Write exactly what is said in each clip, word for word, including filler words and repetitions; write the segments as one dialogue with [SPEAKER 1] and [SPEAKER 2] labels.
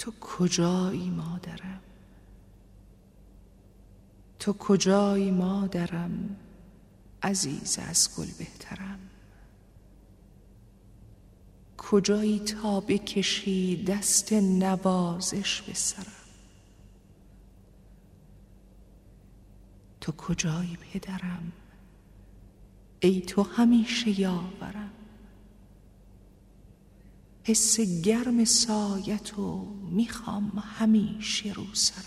[SPEAKER 1] تو کجایی مادرم؟ تو کجایی مادرم؟ عزیز از گل بهترم. کجایی تا بکشی دست نوازش به سرم؟ تو کجایی پدرم؟ ای تو همیشه یاورم. حس گرم سایتو میخوام همیشه رو سرم.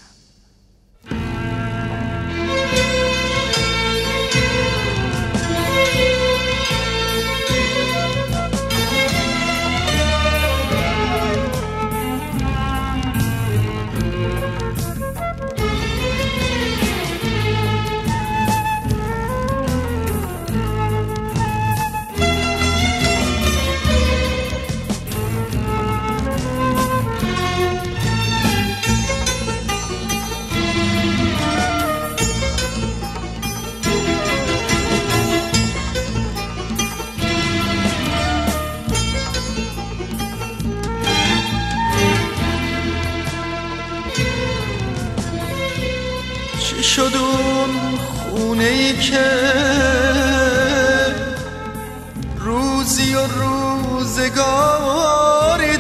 [SPEAKER 2] شد اون خونه ای که روزی و روزگاری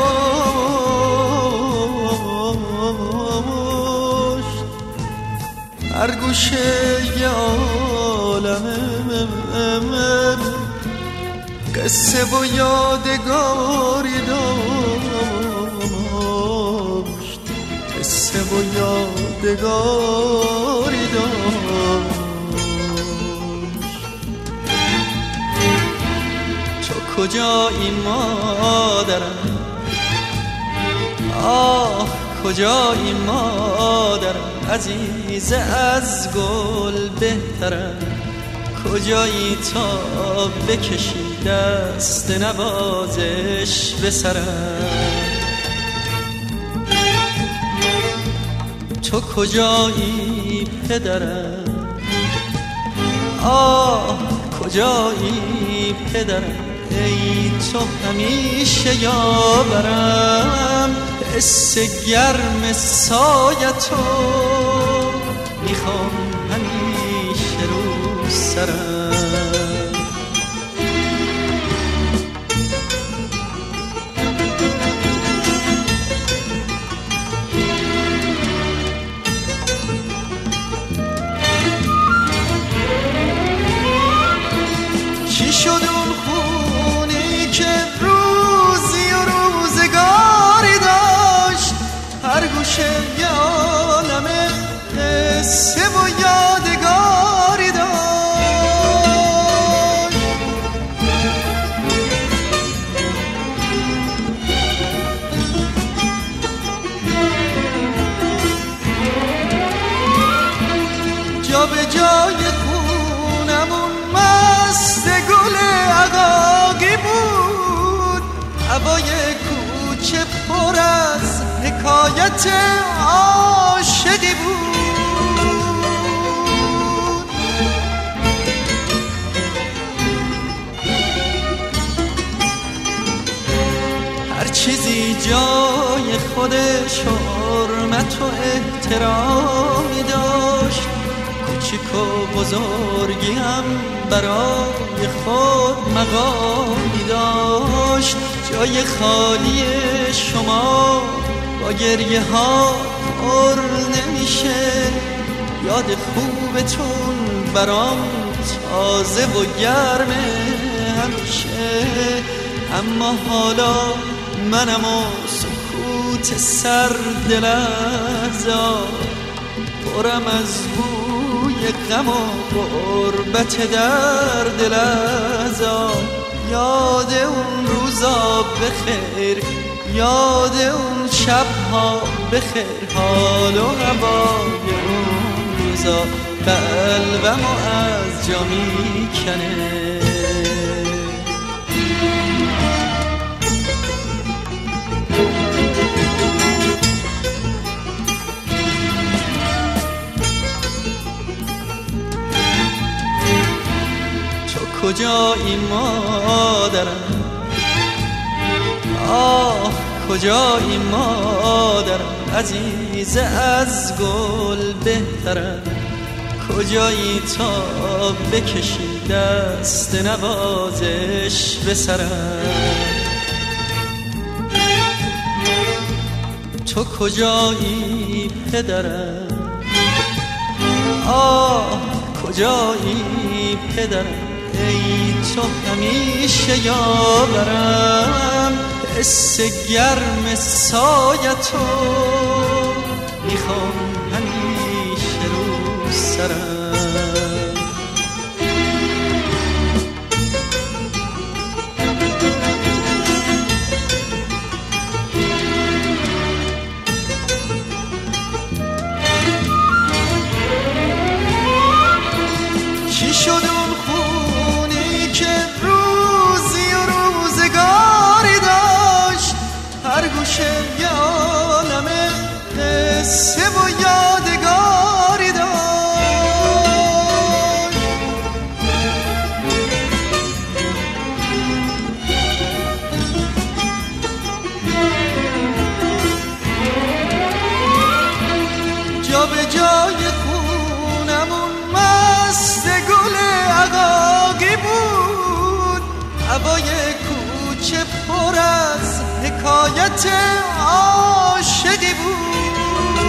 [SPEAKER 2] داشت، هر گوشه یه عالمه قصه و یادگاری داشت، قصه و یادگاری داشت. تو کجایی مادرم؟ آه کجایی مادرم؟ عزیز از گل بهترم. کجایی تا بکشی دست نوازش به سرم؟ تو کجایی پدرم؟ آه کجایی پدرم؟ ای تو همیشه یاورم. حس گرم سایتو میخوام همیشه رو سرم. چی شد اون خونی که روزی و روزگاری داشت، هر گوشه یه عالمه قصه و یادگاری داشت. جا به جای خونمون مست گل عقاقی بود، هوای کوچه پر از حکایت عاشقی بود. هر چیزی جای خودش حرمت و احترامی داشت، کوچیک و بزرگی هم برای خود مقامی داشت. جای خالی شما با گریه ها پر نمیشه، یاد خوبتون برام تازه و گرمه همیشه. اما حالا منم و سکوت سرد لحظات، پرم از بوی غم و غربت درد لحظات. یاد اون روزا بخیر، یاد اون شبها بخیر، حال و هوای اون روزا قلبمو از جا میکنه. کجایی مادرم؟ آه کجایی مادرم؟ عزیز از گل بهترم، کجایی تا بکشی دست نوازش به سرم. تو کجایی پدرم، آه کجایی پدرم، ای تو همیشه یاورم. حس گرم سایتو میخوام همیشه رو سرم. چی شد اون خونی که روزی و روزگاری داشت، هر گوشه یه عالم قصه و یادگاری داشت. جا به جای خونمون مست گل عقاقی بود، هوای کوچه پر از حکایت عاشقی بود.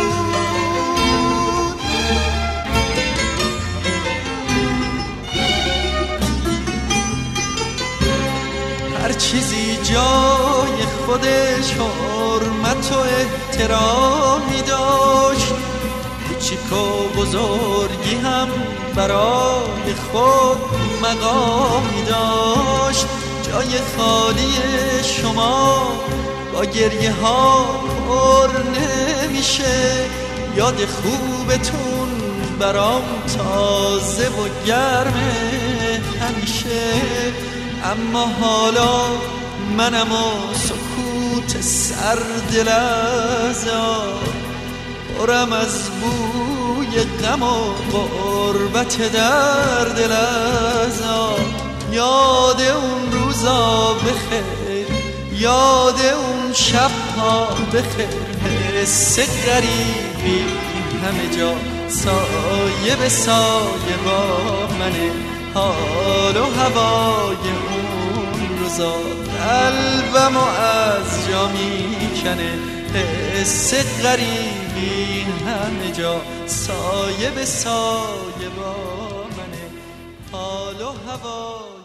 [SPEAKER 2] هر چیزی جای خودش حرمت و احترامی داشت، کوچیک و بزرگی هم برای خود مقامی داشت. جای خالی شما با گریه ها پر نمیشه، یاد خوبتون برام تازه و گرمه همیشه. اما حالا منم و سکوت سرد لحظات، پرم از بوی غم و غربت درد لحظات. یاد اون روزا بخیر، یاد اون شبها بخیر، حس غریبی همه جا سایه به سایه با منه. حال و هوای اون روزا قلبمو از جا میکنه، حس غریبی همه جا سایه به سایه با منه. حال و هوا